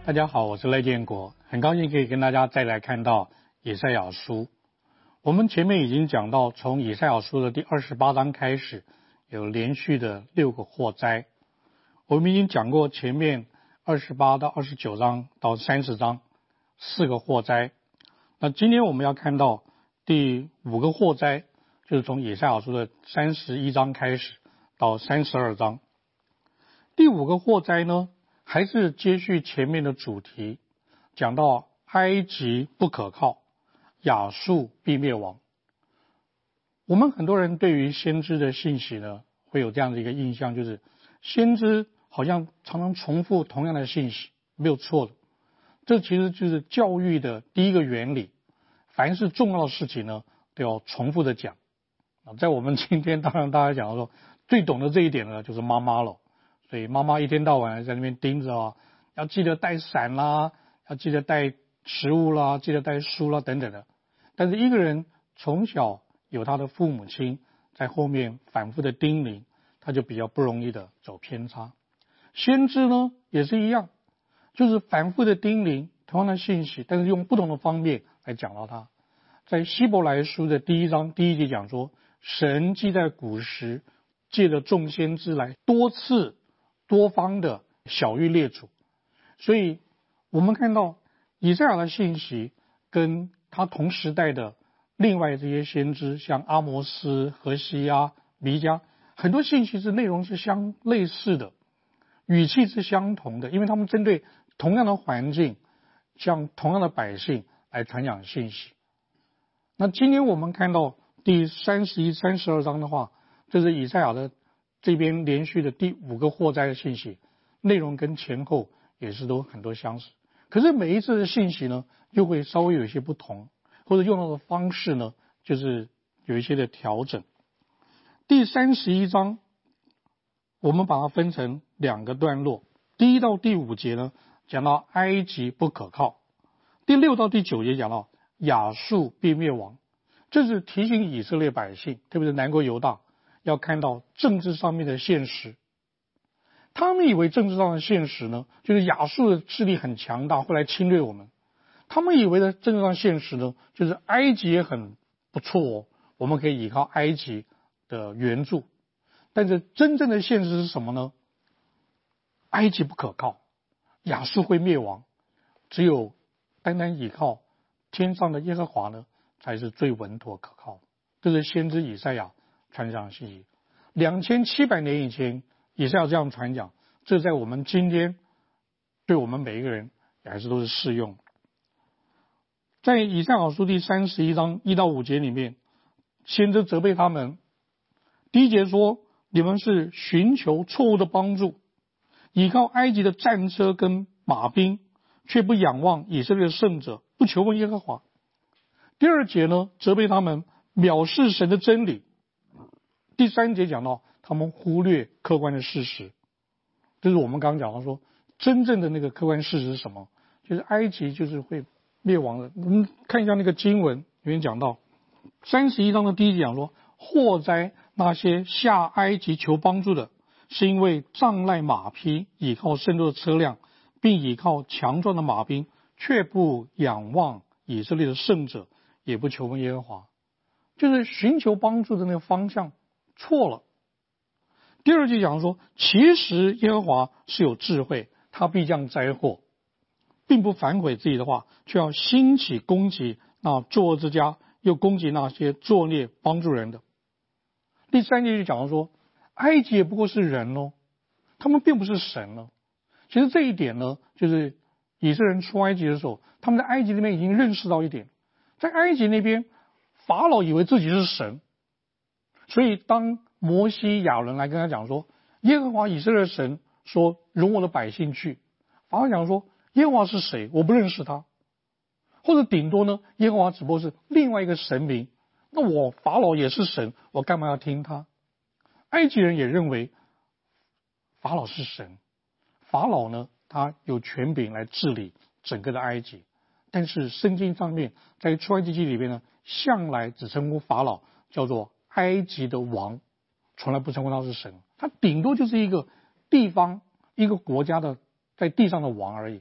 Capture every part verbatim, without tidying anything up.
大家好，我是赖建国，很高兴可以跟大家再来看到以赛亚书。我们前面已经讲到，从以赛亚书的第二十八章开始，有连续的六个祸灾。我们已经讲过前面二十八到二十九章到三十章四个祸灾。那今天我们要看到第五个祸灾，就是从以赛亚书的三十一章开始到三十二章。第五个祸灾呢，还是接续前面的主题，讲到埃及不可靠，亚述必灭亡。我们很多人对于先知的信息呢，会有这样的一个印象，就是先知好像常常重复同样的信息，没有错的。这其实就是教育的第一个原理，凡是重要的事情呢，都要重复的讲。在我们今天，当然大家讲说，最懂得这一点呢，就是妈妈了。所以妈妈一天到晚在那边盯着啊，要记得带伞啦，要记得带食物啦，记得带书啦等等的。但是一个人从小有他的父母亲在后面反复的叮咛，他就比较不容易的走偏差。先知呢也是一样，就是反复的叮咛同样的信息，但是用不同的方面来讲到它。在希伯来书的第一章第一节讲说，神既在古时借着众先知来多次多方的晓谕列祖，所以我们看到以赛亚的信息跟他同时代的另外这些先知，像阿摩斯、何西阿、弥迦，很多信息是内容是相类似的，语气是相同的，因为他们针对同样的环境，向同样的百姓来传讲信息。那今天我们看到第三十一、三十二章的话，这是以赛亚的这边连续的第五个祸灾的信息，内容跟前后也是都很多相似。可是每一次的信息呢，又会稍微有一些不同，或者用到的方式呢，就是有一些的调整。第三十一章，我们把它分成两个段落。第一到第五节呢，讲到埃及不可靠；第六到第九节讲到亚述必灭亡。这是提醒以色列百姓，特别是南国犹大，要看到政治上面的现实。他们以为政治上的现实呢，就是亚述的势力很强大，会来侵略我们。他们以为的政治上现实呢，就是埃及也很不错哦，我们可以依靠埃及的援助。但是真正的现实是什么呢？埃及不可靠，亚述会灭亡，只有单单依靠天上的耶和华呢，才是最稳妥可靠。这是先知以赛亚传讲信息。两千七百年以前，以赛亚这样传讲，这在我们今天对我们每一个人也还是都是适用。在以赛亚书第三十一章一到五节里面，先知责备他们。第一节说，你们是寻求错误的帮助，依靠埃及的战车跟马兵，却不仰望以色列的圣者，不求问耶和华。第二节呢，责备他们藐视神的真理。第三节讲到他们忽略客观的事实，就是我们刚刚讲到说，真正的那个客观事实是什么？就是埃及就是会灭亡的。我们看一下那个经文，里面讲到三十一章的第一节讲说，祸哉那些下埃及求帮助的，是因为仗赖马匹，倚靠甚多的车辆，并倚靠强壮的马兵，却不仰望以色列的圣者，也不求问耶和华。就是寻求帮助的那个方向错了。第二节讲说，其实耶和华是有智慧，他必降灾祸，并不反悔自己的话，却要兴起攻击那作恶之家，又攻击那些作孽帮助人的。第三节就讲到说，埃及也不过是人哦，他们并不是神哦。其实这一点呢，就是以色列人出埃及的时候，他们在埃及那边已经认识到一点，在埃及那边法老以为自己是神，所以当摩西亚伦来跟他讲说，耶和华以色列的神说容我的百姓去，法老讲说耶和华是谁？我不认识他。或者顶多呢，耶和华只不过是另外一个神明，那我法老也是神，我干嘛要听他？埃及人也认为法老是神，法老呢，他有权柄来治理整个的埃及。但是圣经上面在出埃及记里面呢，向来只称呼法老叫做埃及的王，从来不称呼他是神。他顶多就是一个地方一个国家的在地上的王而已，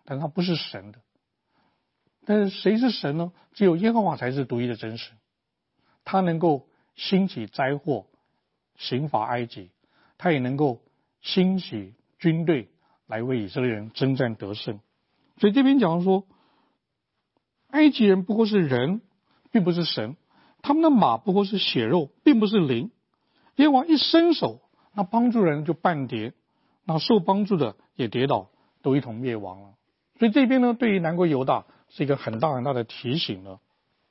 但他不是神的。但是谁是神呢？只有耶和华才是独一的真神。他能够兴起灾祸，刑罚埃及，他也能够兴起军队来为以色列人征战得胜。所以这边讲说，埃及人不过是人，并不是神，他们的马不过是血肉，并不是灵。耶和华一伸手，那帮助人就半跌，那受帮助的也跌倒，都一同灭亡了。所以这边呢，对于南国犹大是一个很大很大的提醒了。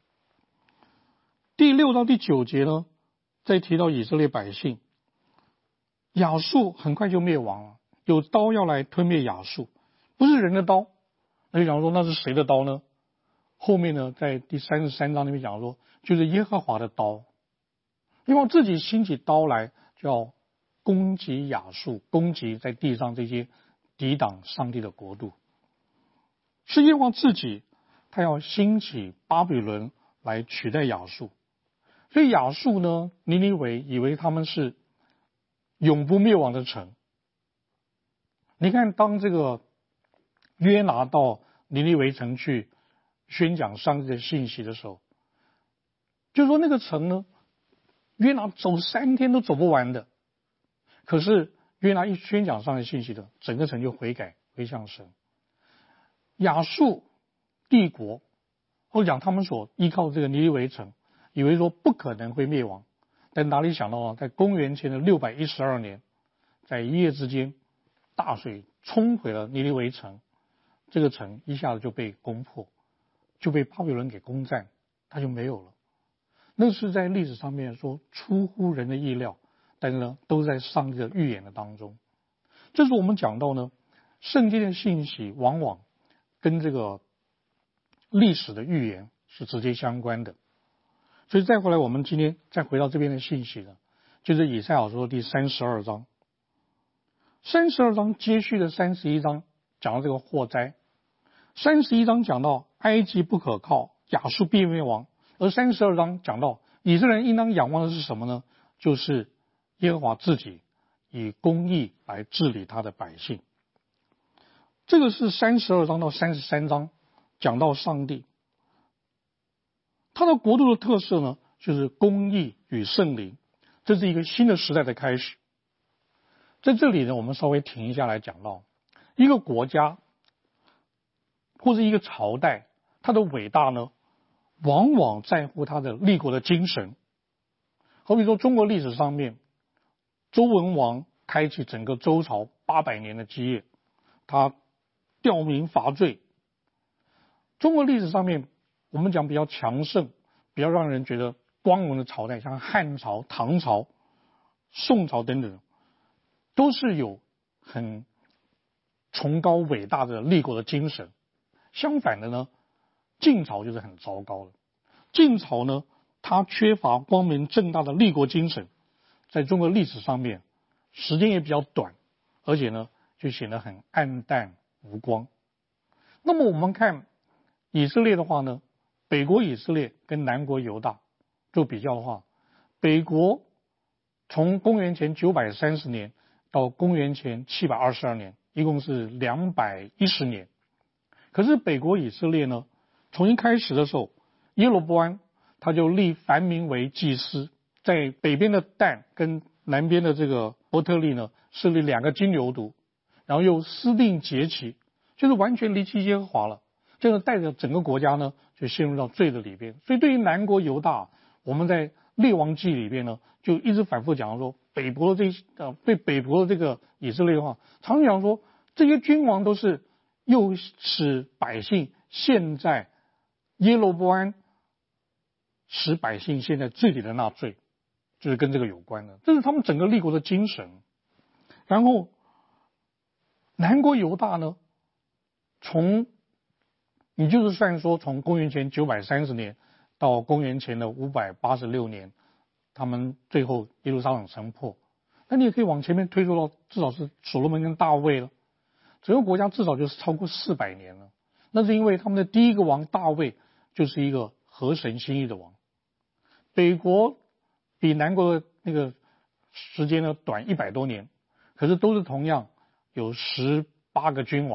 第六到第九节呢，再提到以色列百姓，亚述很快就灭亡了，有刀要来吞灭亚述，不是人的刀。那就讲说那是谁的刀呢？后面呢，在第三十三章那边讲说，就是耶和华的刀，因为自己兴起刀来，就要攻击亚述，攻击在地上这些抵挡上帝的国度。是耶和华自己，他要兴起巴比伦来取代亚述。所以亚述呢，尼尼微以为他们是永不灭亡的城。你看，当这个约拿到尼尼微城去宣讲上帝的信息的时候，就说那个城呢，约拿走三天都走不完的。可是约拿一宣讲上帝信息的，整个城就悔改归向神。亚述帝国，或者讲他们所依靠这个尼尼微城，以为说不可能会灭亡，但哪里想到啊，在公元前的六百一十二年，在一夜之间，大水冲毁了尼尼微城，这个城一下子就被攻破，就被巴比伦给攻占，它就没有了。那是在历史上面说出乎人的意料，但是呢，都在上帝的预言的当中。这是我们讲到呢，圣经的信息往往跟这个历史的预言是直接相关的。所以再回来，我们今天再回到这边的信息呢，就是以赛亚书第三十二章。三十二章接续的三十一章讲到这个祸灾，三十一章讲到埃及不可靠，亚述必灭亡，而三十二章讲到以色列人应当仰望的是什么呢？就是耶和华自己以公义来治理他的百姓。这个是三十二章到三十三章讲到上帝，他的国度的特色呢，就是公义与圣灵，这是一个新的时代的开始。在这里呢，我们稍微停一下来讲到一个国家或者一个朝代，它的伟大呢，往往在乎它的立国的精神。好比说中国历史上面，周文王开启整个周朝八百年的基业，他吊民伐罪。中国历史上面，我们讲比较强盛，比较让人觉得光荣的朝代，像汉朝、唐朝、宋朝等等，都是有很崇高伟大的立国的精神。相反的呢，晋朝就是很糟糕的。晋朝呢，它缺乏光明正大的立国精神，在中国历史上面时间也比较短，而且呢就显得很暗淡无光。那么我们看以色列的话呢，北国以色列跟南国犹大做比较的话，北国从公元前九百三十年到公元前七百二十二年，一共是两百一十年。可是北国以色列呢，从一开始的时候，耶罗波安他就立凡民为祭司，在北边的但跟南边的这个伯特利呢，设立两个金牛犊，然后又私定节期，就是完全离弃耶和华了。这个带着整个国家呢，就陷入到罪的里边。所以对于南国犹大，我们在列王记里边呢，就一直反复讲说，北国的这呃对北国的这个以色列的话，常讲说这些君王都是诱使百姓陷在耶罗波安使百姓陷在罪里的那罪，就是跟这个有关的，这是他们整个立国的精神。然后南国犹大呢，从你就是算说从公元前九百三十年到公元前的五百八十六年，他们最后耶路撒冷城破，那你也可以往前面推出到至少是所罗门跟大卫了，整个国家至少就是超过四百年了。那是因为他们的第一个王大卫就是一个合神心意的王。北国比南国的那个时间呢短一百多年，可是都是同样有十八个君王，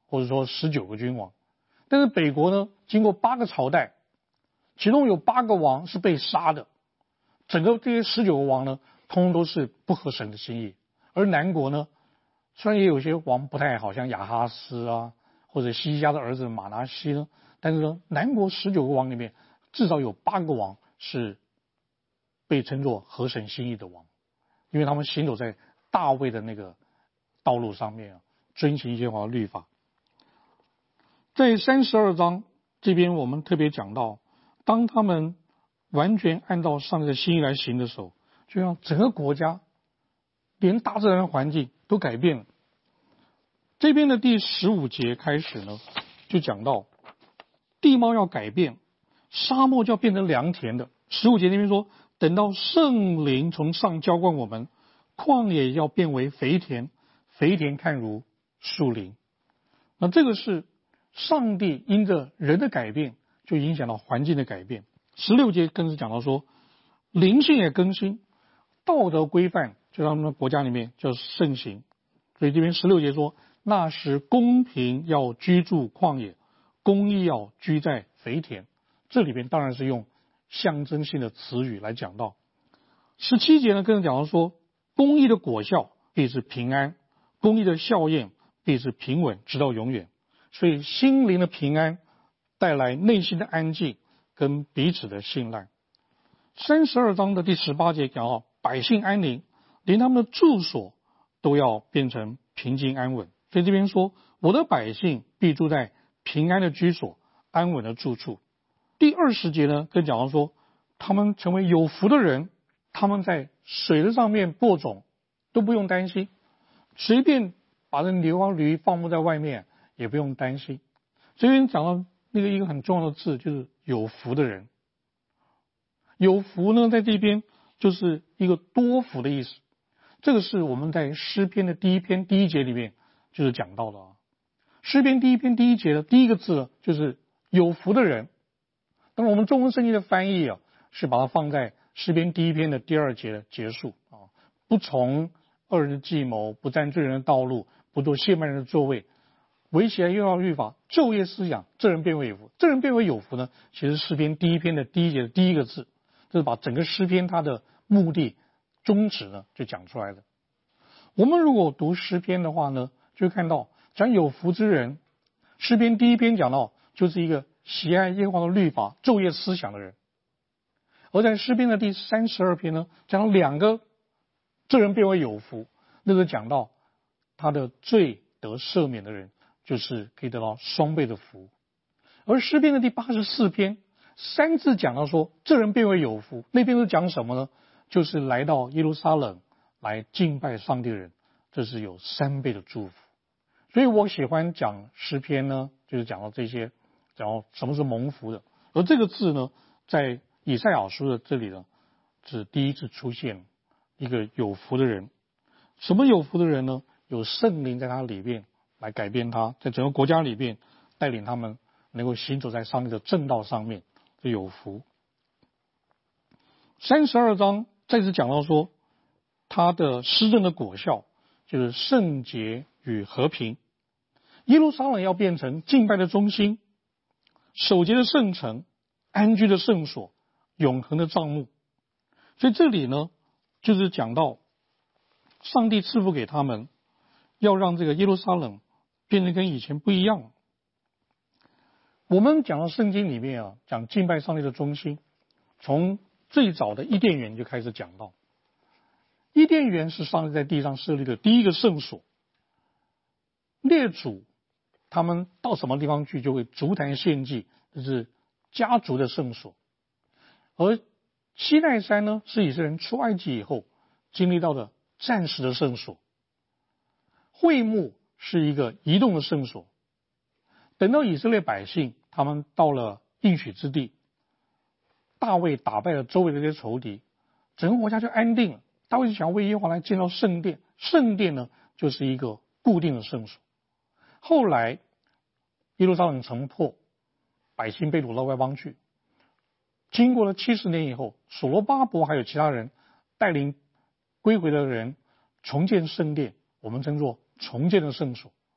或者说十九个君王。但是北国呢，经过八个朝代，其中有八个王是被杀的，整个这些十九个王呢，通通都是不合神的心意。而南国呢，虽然也有些王不太好，像亚哈斯啊，或者西西家的儿子马拿西呢，但是呢，南国十九个王里面，至少有八个王是被称作合神心意的王，因为他们行走在大卫的那个道路上面啊，遵行耶和华的律法。在三十二章这边，我们特别讲到，当他们完全按照上帝的心意来行的时候，就让整个国家连大自然的环境都改变了。这边的第十五节开始呢，就讲到地貌要改变，沙漠就要变成良田的。十五节那边说，等到圣灵从上浇灌我们，旷野要变为肥田，肥田看如树林。那这个是上帝因着人的改变，就影响到环境的改变。十六节更是讲到说，灵性也更新，道德规范就让他们国家里面叫盛行。所以这边十六节说，那时公平要居住旷野，公义要居在肥田。这里边当然是用象征性的词语来讲到。十七节呢，更是讲到说，公义的果效必是平安，公义的效验必是平稳，直到永远。所以心灵的平安带来内心的安静跟彼此的信赖。三十二章的第十八节讲到，百姓安宁，连他们的住所都要变成平静安稳。所以这边说，我的百姓必住在平安的居所，安稳的住处。第二十节呢，跟讲到说，他们成为有福的人，他们在水的上面播种都不用担心，随便把这牛啊驴放牧在外面也不用担心。这边讲到那个一个很重要的字，就是有福的人。有福呢，在这边就是一个多福的意思。这个是我们在诗篇的第一篇第一节里面就是讲到的啊。诗篇第一篇第一节的第一个字就是有福的人。那么我们中文圣经的翻译啊，是把它放在诗篇第一篇的第二节的结束啊，不从恶人的计谋，不占罪人的道路，不做亵慢人的座位，围起来又要律法，昼夜思想，这人变为有福。这人变为有福呢，其实诗篇第一篇的第一节的第一个字，这是把整个诗篇它的目的宗旨呢就讲出来的。我们如果读诗篇的话呢，就会看到讲有福之人，诗篇第一篇讲到就是一个喜爱耶和华的律法，昼夜思想的人。而在诗篇的第三十二篇呢，讲到两个这人变为有福，那个讲到他的罪得赦免的人，就是可以得到双倍的福。而诗篇的第八十四篇三次讲到说这人变为有福，那边是讲什么呢？就是来到耶路撒冷来敬拜上帝的人，这是有三倍的祝福。所以我喜欢讲诗篇呢，就是讲到这些，讲到什么是蒙福的。而这个字呢，在以赛亚书的这里呢，是第一次出现一个有福的人。什么有福的人呢？有圣灵在他里面来改变他，在整个国家里面带领他们能够行走在上帝的正道上面，就有福。三十二章再次讲到说，他的施政的果效就是圣洁与和平。耶路撒冷要变成敬拜的中心，守节的圣城，安居的圣所，永恒的帐幕。所以这里呢，就是讲到上帝赐福给他们，要让这个耶路撒冷变得跟以前不一样。我们讲到圣经里面啊，讲敬拜上帝的中心，从最早的伊甸园就开始讲到。伊甸园是上帝在地上设立的第一个圣所，列祖他们到什么地方去就会足坛献祭，这是家族的圣所。而西奈山呢，是以色列人出埃及以后经历到的暂时的圣所。会幕是一个移动的圣所。等到以色列百姓他们到了应许之地，大卫打败了周围的这些仇敌，整个国家就安定了。大卫想要为耶和华来建造圣殿，圣殿呢就是一个固定的圣所。后来耶路撒冷城破，百姓被掳到外邦去，经过了七十年以后，所罗巴伯还有其他人带领归回的人重建圣殿，我们称作重建的圣所。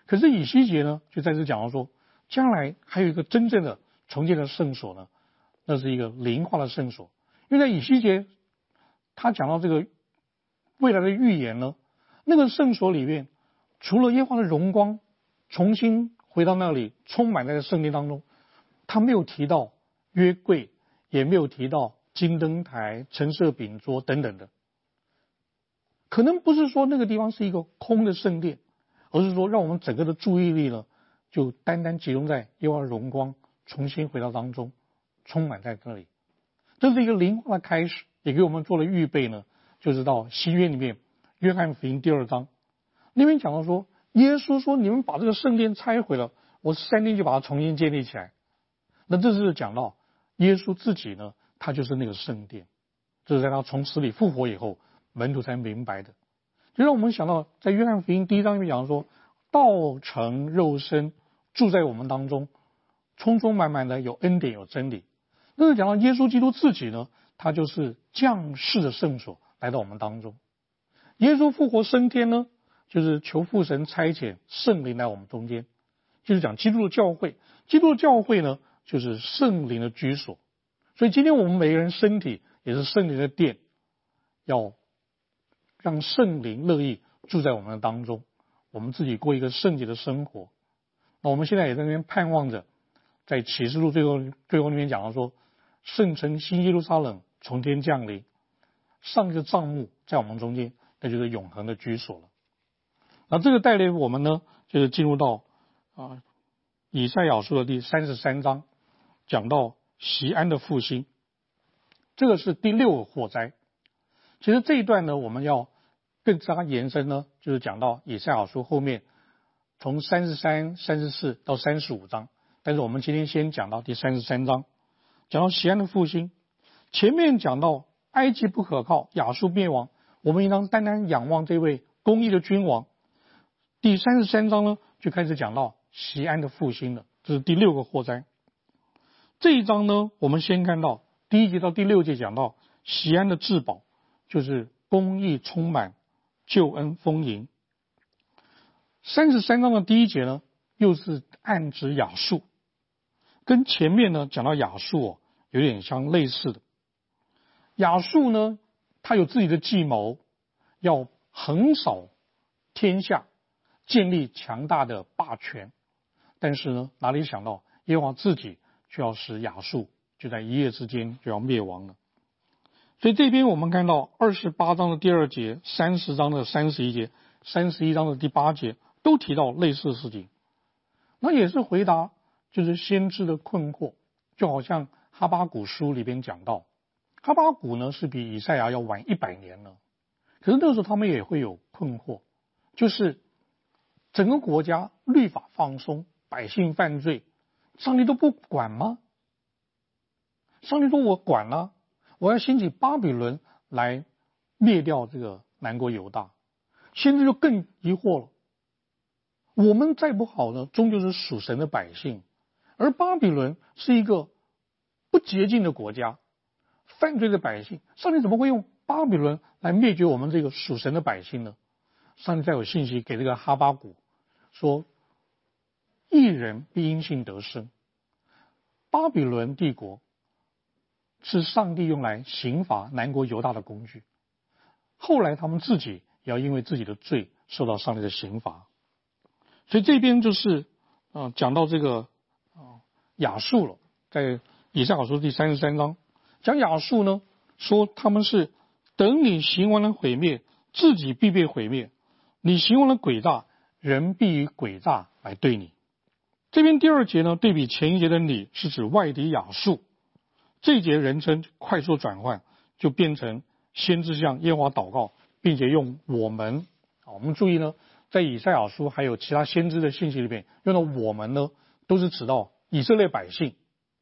可是以西结呢，就在这讲到说，将来还有一个真正的重建的圣所呢，那是一个灵化的圣所。因为在以西结他讲到这个未来的预言呢，那个圣所里面，除了耶和华的荣光重新回到那里，充满在圣殿当中，他没有提到约柜，也没有提到金灯台、陈设饼桌等等的。可能不是说那个地方是一个空的圣殿，而是说让我们整个的注意力呢，就单单集中在耶和华的荣光重新回到当中，充满在那里。这是一个灵化的开始，也给我们做了预备呢。就是到新约里面，约翰福音第二章那边讲到说，耶稣说你们把这个圣殿拆毁了，我三天就把它重新建立起来。那这是讲到耶稣自己呢，他就是那个圣殿，这是在他从死里复活以后，门徒才明白的。就让我们想到在约翰福音第一章里面讲说，道成肉身住在我们当中，充充满满的有恩典有真理。那是讲到耶稣基督自己呢，他就是降世的圣所来到我们当中。耶稣复活升天呢，就是求父神差遣圣灵来我们中间，就是讲基督的教会。基督的教会呢，就是圣灵的居所。所以今天我们每个人身体也是圣灵的殿，要让圣灵乐意住在我们的当中，我们自己过一个圣洁的生活。那我们现在也在那边盼望着，在启示录最后最后那边讲到说，圣城新耶路撒冷从天降临，上一个帐幕在我们中间，那就是永恒的居所了。那这个带领我们呢，就是进入到啊以赛亚书的第三十三章，讲到锡安的复兴，这个是第六个祸灾。其实这一段呢，我们要更加延伸呢，就是讲到以赛亚书后面从三十三、三十四到三十五章，但是我们今天先讲到第三十三章，讲到锡安的复兴。前面讲到埃及不可靠，亚述灭亡，我们应当单单仰望这位公义的君王。第三十三章呢，就开始讲到锡安的复兴了，这是第六个祸灾。这一章呢，我们先看到第一节到第六节讲到锡安的至宝，就是公义充满，救恩丰盈。三十三章的第一节呢，又是暗指亚述，跟前面呢讲到亚述哦，有点相类似的。亚述呢，他有自己的计谋，要横扫天下，建立强大的霸权。但是呢，哪里想到耶和华自己就要使亚述就在一夜之间就要灭亡了。所以这边我们看到二十八章的第二节、三十章的三十一节、三十一章的第八节都提到类似的事情。那也是回答就是先知的困惑，就好像哈巴谷书里边讲到，哈巴谷呢是比以赛亚要晚一百年了，可是那个时候他们也会有困惑，就是整个国家律法放松，百姓犯罪，上帝都不管吗？上帝说我管了，我要兴起巴比伦来灭掉这个南国犹大。先知就更疑惑了，我们再不好呢，终究是属神的百姓，而巴比伦是一个不洁净的国家，犯罪的百姓，上帝怎么会用巴比伦来灭绝我们这个属神的百姓呢？上帝再有信息给这个哈巴谷说，义人必因信得生。巴比伦帝国是上帝用来刑罚南国犹大的工具，后来他们自己也要因为自己的罪受到上帝的刑罚。所以这边就是呃讲到这个呃亚述了，在以赛亚书第三十三章讲亚述呢，说他们是等你行完了毁灭，自己必被毁灭，你行完了诡诈，人必以诡诈来对你。这边第二节呢，对比前一节的你是指外敌亚述，这一节人称快速转换，就变成先知向耶和华祷告，并且用我们。我们注意呢，在以赛亚书还有其他先知的信息里面，用到我们呢，都是指到以色列百姓。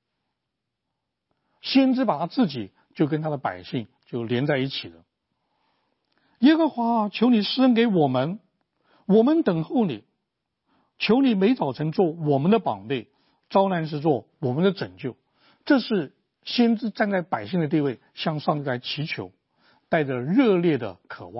先知把他自己就跟他的百姓就连在一起了。耶和华，求你施恩给我们，我们等候你，求你每早晨做我们的膀臂，遭难时做我们的拯救。这是先知站在百姓的地位，向上帝来祈求，带着热烈的渴望，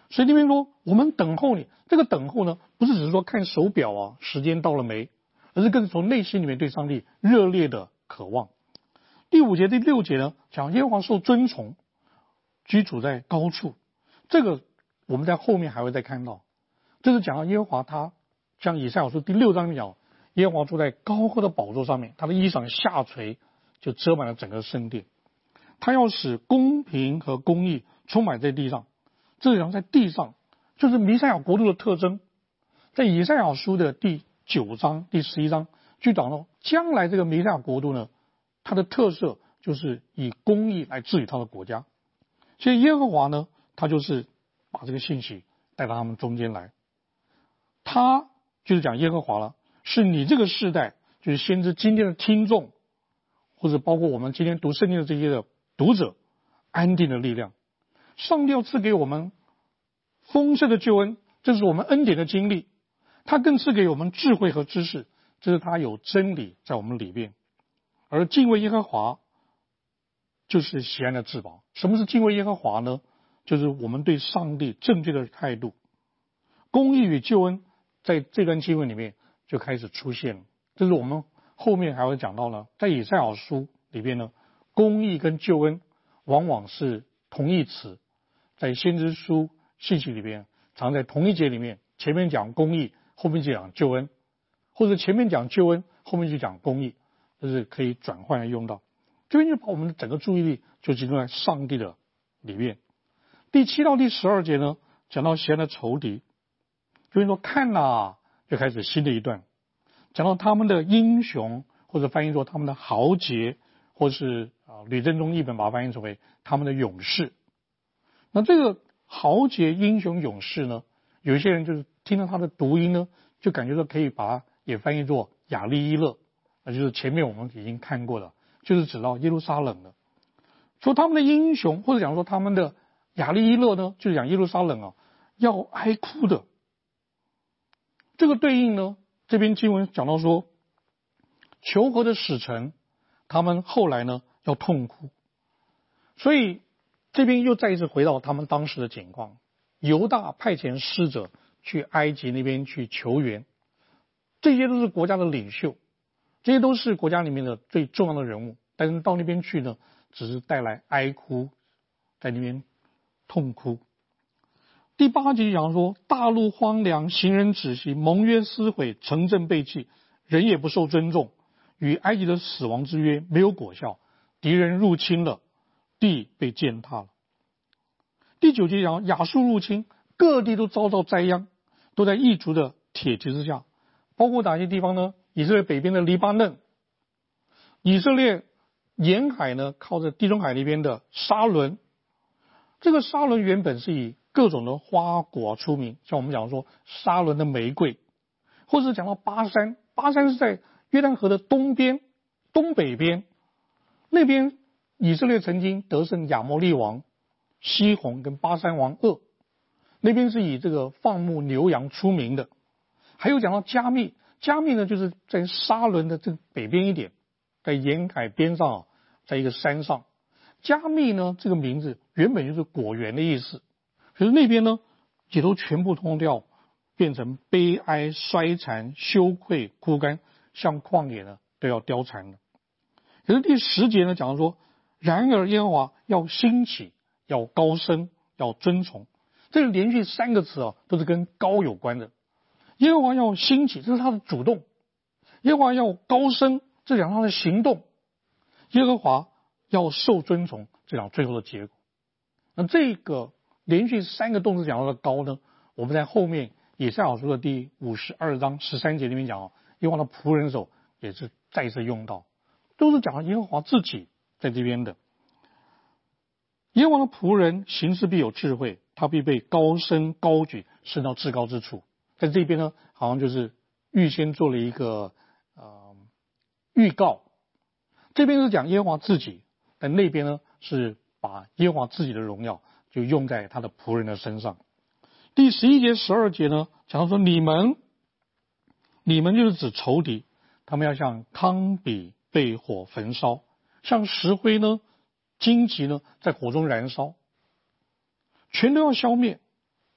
所以那边说我们等候你，这个等候呢，不是只是说看手表啊，时间到了没，而是更是从内心里面对上帝热烈的渴望。第五节、第六节呢，讲耶和华受尊崇，居住在高处，这个我们在后面还会再看到。这是讲到耶和华他像以赛亚书第六章里面讲，耶和华坐在高高的宝座上面，他的衣裳下垂，就遮满了整个圣殿。他要使公平和公义充满在地上，这讲在地上就是弥赛亚国度的特征。在以赛亚书的第九章、第十一章就讲到，将来这个弥赛亚国度呢，它的特色就是以公义来治理他的国家。所以耶和华呢，他就是把这个信息带到他们中间来。他就是讲耶和华了，是你这个世代，就是先知今天的听众，或者包括我们今天读圣经的这些的读者，安定的力量。上帝要赐给我们丰盛的救恩，这是我们恩典的经历。他更赐给我们智慧和知识，这是他有真理在我们里面。而敬畏耶和华就是喜安的至宝。什么是敬畏耶和华呢？就是我们对上帝正确的态度。公义与救恩在这段经文里面就开始出现了，这是我们后面还会讲到呢。在以赛亚书里边呢，公义跟救恩往往是同义词，在先知书信息里边常在同一节里面，前面讲公义，后面就讲救恩，或者前面讲救恩，后面就讲公义，这是可以转换来用到。这边就把我们的整个注意力就集中在上帝的里面。第七到第十二节呢，讲到喜安的仇敌，就是说看啊，就开始新的一段，讲到他们的英雄，或者翻译作他们的豪杰，或是啊吕振中译本把它翻译成为他们的勇士。那这个豪杰、英雄、勇士呢，有一些人就是听到他的读音呢，就感觉到可以把它也翻译作亚利伊勒，那就是前面我们已经看过了，就是指到耶路撒冷的。说他们的英雄，或者讲说他们的亚利伊勒呢，就是讲耶路撒冷啊，要哀哭的。这个对应呢，这边经文讲到说，求和的使臣，他们后来呢要痛哭。所以这边又再一次回到他们当时的情况，犹大派遣使者去埃及那边去求援，这些都是国家的领袖，这些都是国家里面的最重要的人物，但是到那边去呢，只是带来哀哭，在那边痛哭。第八节讲说，大陆荒凉，行人止息，盟约撕毁，城镇被弃，人也不受尊重，与埃及的死亡之约没有果效，敌人入侵了，地被践踏了。第九节讲亚述入侵，各地都遭到灾殃，都在异族的铁骑之下，包括哪些地方呢？以色列北边的黎巴嫩，以色列沿海呢靠着地中海那边的沙伦，这个沙伦原本是以各种的花果出名，像我们讲说沙伦的玫瑰，或者讲到巴山，巴山是在约旦河的东边、东北边，那边以色列曾经得胜亚摩利王西宏跟巴山王噩，那边是以这个放牧牛羊出名的。还有讲到加密，加密呢就是在沙伦的这个北边一点，在沿海边上啊，在一个山上。加密呢这个名字原本就是果园的意思，可是那边呢也都全部通掉，变成悲哀、衰残、羞愧、枯干，像旷野呢都要凋残了。可是第十节呢讲到说，然而耶和华要兴起，要高升，要尊崇，这个连续三个词啊，都是跟高有关的。耶和华要兴起，这是他的主动；耶和华要高升，这讲他的行动；耶和华要受尊崇，这讲最后的结果。那这个连续三个动词讲到的高呢，我们在后面以赛亚书的第五十二章十三节里面讲，耶和华的仆人手也是再次用到，都是讲到耶和华自己在这边的。耶和华的仆人行事必有智慧，他必被高升高举，升到至高之处。在这边呢，好像就是预先做了一个呃预告。这边是讲耶和华自己，但那边呢是把耶和华自己的荣耀就用在他的仆人的身上。第十一节、十二节呢，讲到说你们，你们就是指仇敌，他们要像糠秕被火焚烧，像石灰呢、荆棘呢在火中燃烧，全都要消灭。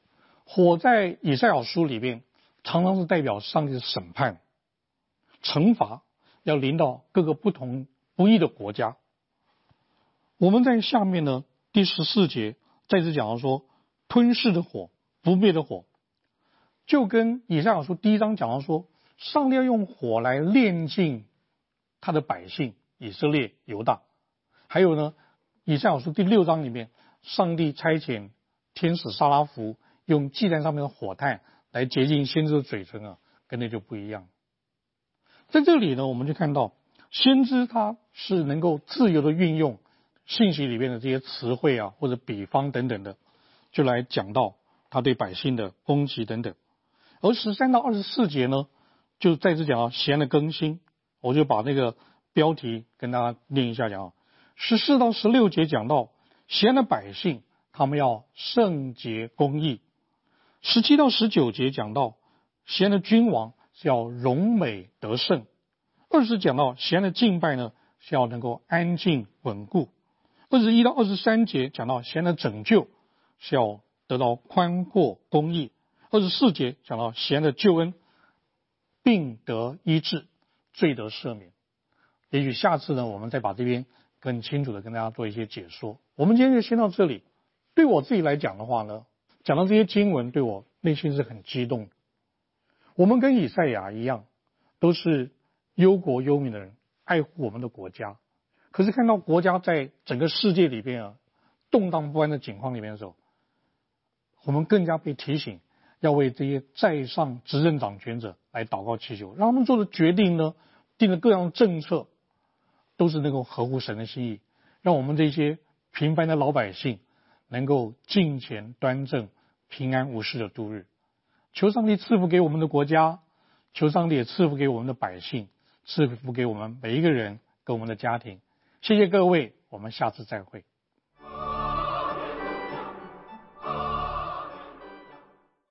火在以赛亚书里面常常是代表上帝的审判、惩罚，要临到各个不同不义的国家。我们在下面呢第十四节再次讲到说，吞噬的火、不灭的火，就跟以赛亚书第一章讲到说，上帝要用火来炼净他的百姓以色列、犹大。还有呢，以赛亚书第六章里面，上帝差遣天使撒拉弗用祭坛上面的火炭来洁净先知的嘴唇啊，跟那就不一样。在这里呢，我们就看到先知他是能够自由的运用信息里面的这些词汇啊，或者比方等等的，就来讲到他对百姓的攻击等等。而十三到二十四节呢，就再次讲到弦的更新，我就把那个标题跟大家念一下讲啊。十四到十六节讲到弦的百姓，他们要圣洁公义。十七到十九节讲到弦的君王是要荣美得胜。二十讲到弦的敬拜呢，是要能够安静稳固。二十一到二十三节讲到弦的拯救是要得到宽阔公义。二十四节讲到弦的救恩，病得医治，罪得赦免。也许下次呢，我们再把这边更清楚的跟大家做一些解说。我们今天就先到这里。对我自己来讲的话呢，讲到这些经文，对我内心是很激动的。我们跟以赛亚一样，都是忧国忧民的人，爱护我们的国家。可是看到国家在整个世界里边啊动荡不安的情况里面的时候，我们更加被提醒要为这些在上执政掌权者来祷告祈求，让他们做的决定呢，定的各样政策都是能够合乎神的心意，让我们这些平凡的老百姓能够敬虔端正、平安无事的度日。求上帝赐福给我们的国家，求上帝也赐福给我们的百姓，赐福给我们每一个人跟我们的家庭。谢谢各位，我们下次再会。